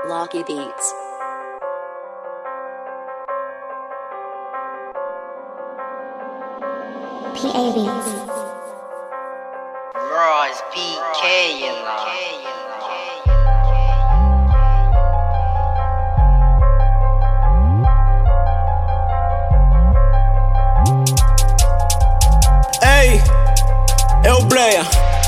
Locky Beats. PA Beats. Royce PK in Ei, é o Bleia.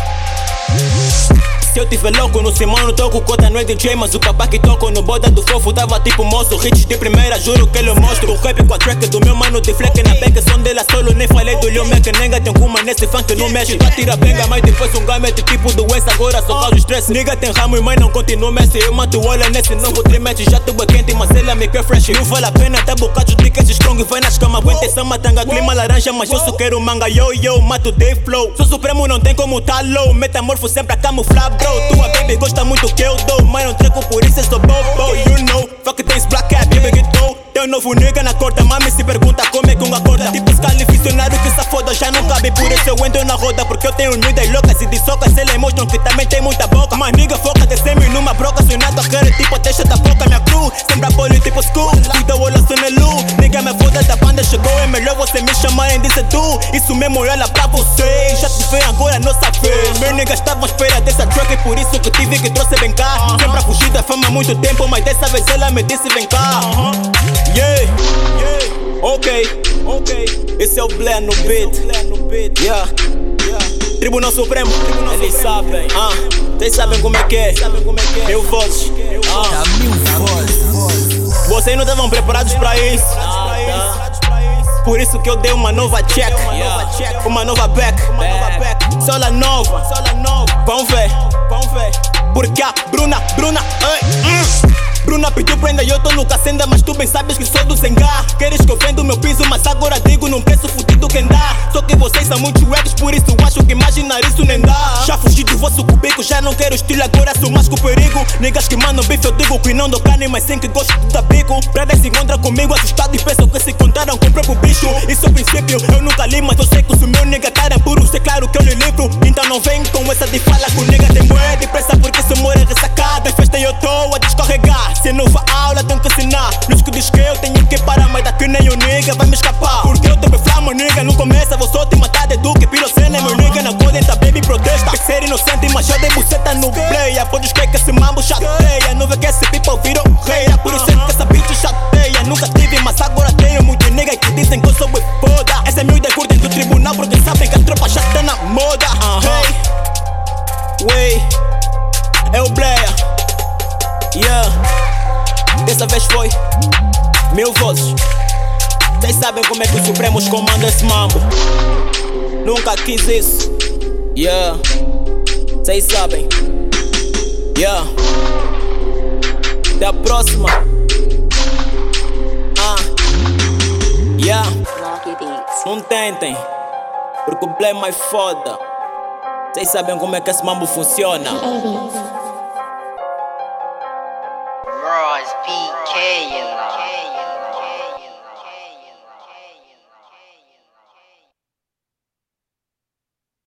Se eu tiver louco no Simão, não toco cota, não é DJ, mas o papá que toca no boda do fofo tava tipo moço. Hits de primeira, juro que ele mostro. O rap com a track do meu mano de fleque na beca, som dela solo, nem falei do Lil Mac. Nega tem kuma nesse funk, não mexe. Tu atira benga, mas depois um gamete tipo do West, agora só causa estresse. Nigga tem ramo e mãe não continua Messi. Eu mato olha nesse novo trimestre, já tudo é quente, mas ela me quer fresh. Não vale a pena, tá bocado de que strong. Vai nas camas, aguenta essa matanga, clima laranja, mas eu só quero manga. Yo, mato day flow. Sou supremo, não tem como tá low. Metamorfo sempre a camuflar, bro. Tua baby gosta muito que eu dou, mas não treco por isso eu sou bobo. You know, fuck tens black cat, baby get go. Teu novo nigga na corda, mami se pergunta como é que um acorda. Tipo escalificionário que se foda, já não cabe, por isso eu entro na roda. Porque eu tenho nudas loucas e de socas, eles mostram que também tem muita boca. Mas nigga foca de semi numa broca, sonhado a querer tipo a testa da boca. Minha crew, sempre apoio tipo school, cuida o olho sonelu. Nigga me foda da banda chegou, é melhor você me chamarem de tu. Isso mesmo olha pra você, já te vê agora nossa vez. Meus niggas estavam à espera dessa track, por isso que tive que trouxe bem cá. Sempre a fugir da fama há muito tempo, mas dessa vez ela me disse vem cá. Yeah, ok, esse é o Bleia no beat. Yeah, Tribunal Supremo, eles sabem, vocês sabem como é que é. Mil vozes, vocês não estavam preparados pra isso. Por isso que eu dei uma nova check, uma nova back, sola nova, vão ver, porque a Bruna, Bruna pediu prenda e eu tô no cacenda, mas tu bem sabes que sou do Zengá. Queres que eu venda o meu piso, mas agora digo num preço fudido quem dá. Só que vocês são muito egos, por isso acho que imaginar isso nem dá. Já fugi do vosso cubico, já não quero estilo, agora sou mais que o perigo. Niggas que mandam bife, eu digo que não dou carne, mas sim que gosto de bico. Pradas se encontra comigo assustado e pensam que se contaram com o próprio bicho. Isso é o princípio, eu nunca li, mas eu sei que se o meu nigga cara é puro, sei claro que eu lhe livro. Então não vem com essa de fala que o nigga tem bué depressa, porque se mora ressacada. Em festa eu tô a descarregar, se nova aula tenho que ensinar. Nos que diz que eu tenho que parar, mas daqui nem o nigga vai me escapar. Porque eu também flamo, nigga, não começa, vou só te matar de do que pirocena. Meu nigga não podem tá baby protesta. Quer ser inocente, mas eu dei buceta no Bleia. Podes crer que esse mambo chateia, não vê que esse people virou reia. Por isso é que essa bitch chateia. Nunca tive, mas agora tenho muitos niggas que dizem que eu sou bem foda. Essa é miúda curtem do tribunal, porque sabem que a tropa já tá na moda. Hey, é o Bleia. Yeah, dessa vez foi mil vozes. Vocês sabem como é que os Supremos comandam esse mambo. Nunca quis isso. Yeah, vocês sabem. Yeah, até a próxima. Yeah, Locky Beats. não tentem, porque o Bleia é mais foda. Vocês sabem como é que esse mambo funciona. PA Beats. Royce PK in